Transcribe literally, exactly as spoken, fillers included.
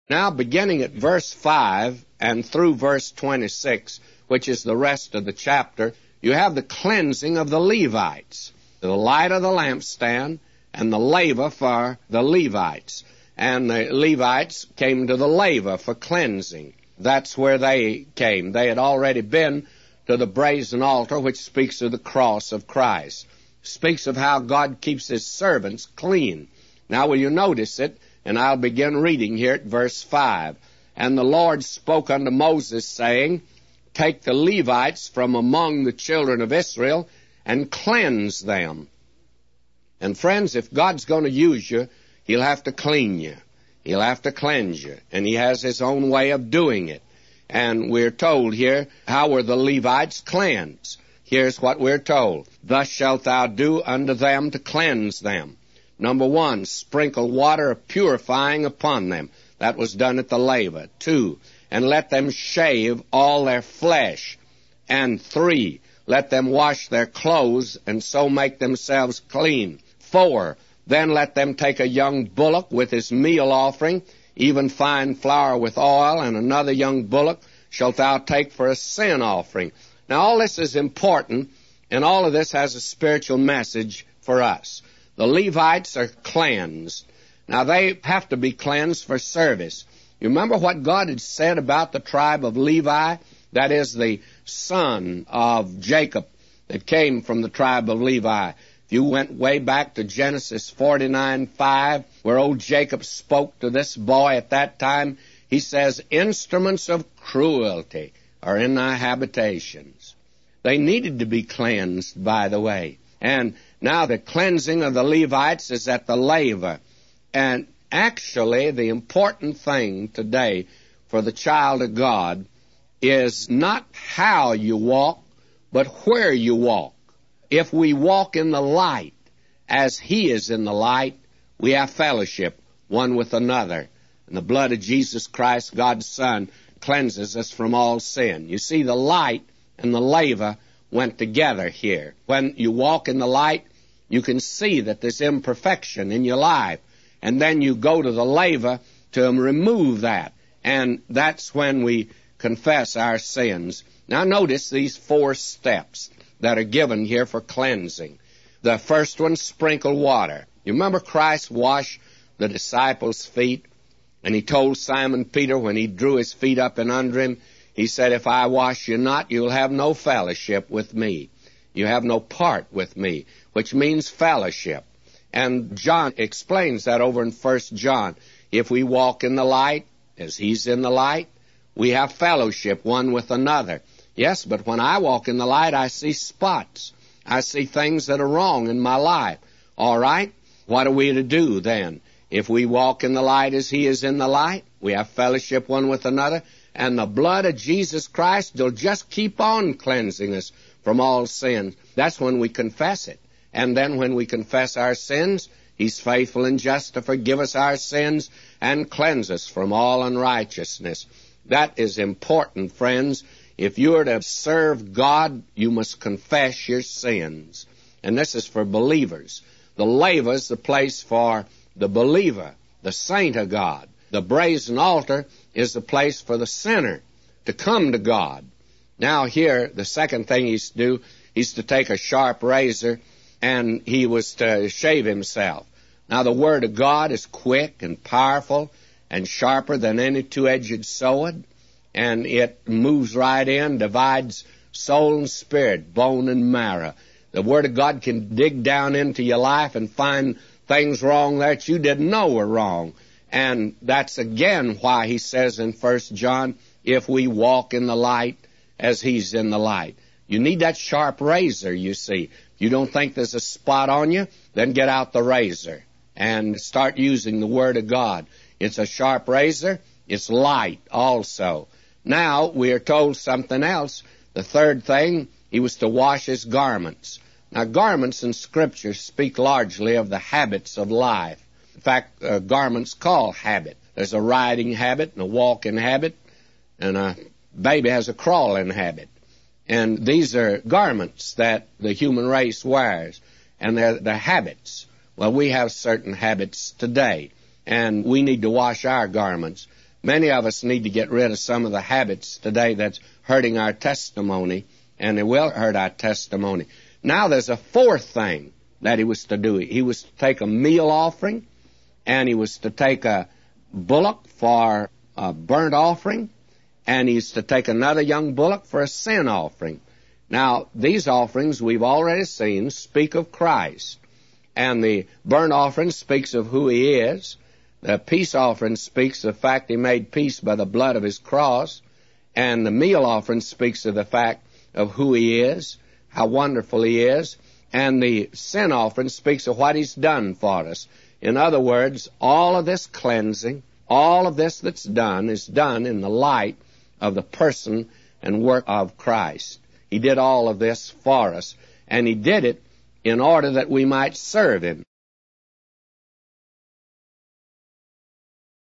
Now, beginning at verse five and through verse twenty-six, which is the rest of the chapter, you have the cleansing of the Levites, the light of the lampstand, and the laver for the Levites. And the Levites came to the laver for cleansing. That's where they came. They had already been to the brazen altar, which speaks of the cross of Christ, speaks of how God keeps his servants clean. Now, will you notice it? And I'll begin reading here at verse five. And the Lord spoke unto Moses, saying, Take the Levites from among the children of Israel, and cleanse them. And friends, if God's going to use you, he'll have to clean you. He'll have to cleanse you. And he has his own way of doing it. And we're told here, how were the Levites cleansed? Here's what we're told. Thus shalt thou do unto them to cleanse them. Number one, sprinkle water purifying upon them. That was done at the laver. Two, and let them shave all their flesh. And three, let them wash their clothes, and so make themselves clean. Four, then let them take a young bullock with his meal offering, even fine flour with oil, and another young bullock shalt thou take for a sin offering. Now, all this is important, and all of this has a spiritual message for us. The Levites are cleansed. Now, they have to be cleansed for service. You remember what God had said about the tribe of Levi? That is the son of Jacob that came from the tribe of Levi. If you went way back to Genesis forty-nine five, where old Jacob spoke to this boy at that time, he says, Instruments of cruelty are in thy habitations. They needed to be cleansed, by the way. And now the cleansing of the Levites is at the laver. And actually, the important thing today for the child of God is not how you walk, but where you walk. If we walk in the light, as he is in the light, we have fellowship one with another. And the blood of Jesus Christ, God's Son, cleanses us from all sin. You see, the light and the laver went together here. When you walk in the light, you can see that there's imperfection in your life. And then you go to the laver to remove that. And that's when we confess our sins. Now notice these four steps that are given here for cleansing. The first one, sprinkle water. You remember Christ washed the disciples' feet? And he told Simon Peter when he drew his feet up and under him, he said, If I wash you not, you'll have no fellowship with me. You have no part with me, which means fellowship. And John explains that over in First John. If we walk in the light, as he's in the light, we have fellowship one with another. Yes, but when I walk in the light, I see spots. I see things that are wrong in my life. All right? What are we to do then? If we walk in the light as he is in the light, we have fellowship one with another, and the blood of Jesus Christ will just keep on cleansing us from all sins. That's when we confess it. And then when we confess our sins, he's faithful and just to forgive us our sins and cleanse us from all unrighteousness. That is important, friends. If you are to serve God, you must confess your sins. And this is for believers. The laver is the place for the believer, the saint of God. The brazen altar is the place for the sinner to come to God. Now here, the second thing he's to do, he's to take a sharp razor, and he was to shave himself. Now the Word of God is quick and powerful and sharper than any two-edged sword, and it moves right in, divides soul and spirit, bone and marrow. The Word of God can dig down into your life and find things wrong that you didn't know were wrong. And that's again why he says in First John, if we walk in the light as he's in the light. You need that sharp razor, you see. If you don't think there's a spot on you, then get out the razor and start using the Word of God. It's a sharp razor. It's light also. Now, we are told something else. The third thing, he was to wash his garments. Now, garments in Scripture speak largely of the habits of life. In fact, uh, garments call habit. There's a riding habit and a walking habit, and a baby has a crawling habit. And these are garments that the human race wears, and they're the habits. Well, we have certain habits today, and we need to wash our garments. Many of us need to get rid of some of the habits today that's hurting our testimony, and it will hurt our testimony. Now there's a fourth thing that he was to do. He was to take a meal offering, and he was to take a bullock for a burnt offering, and he's to take another young bullock for a sin offering. Now, these offerings we've already seen speak of Christ, and the burnt offering speaks of who he is. The peace offering speaks of the fact he made peace by the blood of his cross, and the meal offering speaks of the fact of who he is, how wonderful he is, and the sin offering speaks of what he's done for us. In other words, all of this cleansing, all of this that's done is done in the light of the person and work of Christ. He did all of this for us, and he did it in order that we might serve him.